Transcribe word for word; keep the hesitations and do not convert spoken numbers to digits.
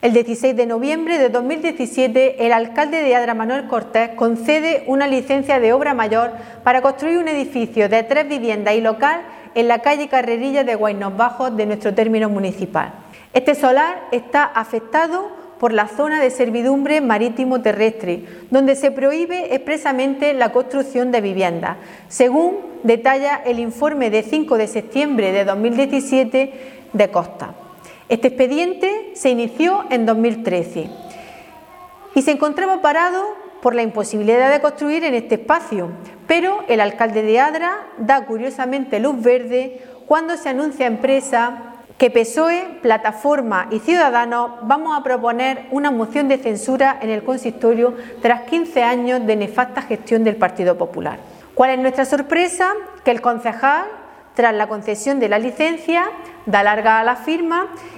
El dieciséis de noviembre de dos mil diecisiete, el alcalde de Adra, Manuel Cortés, concede una licencia de obra mayor para construir un edificio de tres viviendas y local en la calle Carrerilla de Guaynos Bajos de nuestro término municipal. Este solar está afectado por la zona de servidumbre marítimo terrestre, donde se prohíbe expresamente la construcción de viviendas, según detalla el informe de cinco de septiembre de dos mil diecisiete de Costa. Este expediente se inició en dos mil trece y se encontraba parado por la imposibilidad de construir en este espacio, pero el alcalde de Adra da curiosamente luz verde cuando se anuncia a empresa que P S O E, Plataforma y Ciudadanos vamos a proponer una moción de censura en el consistorio tras quince años de nefasta gestión del Partido Popular. ¿Cuál es nuestra sorpresa? Que el concejal, tras la concesión de la licencia, da larga a la firma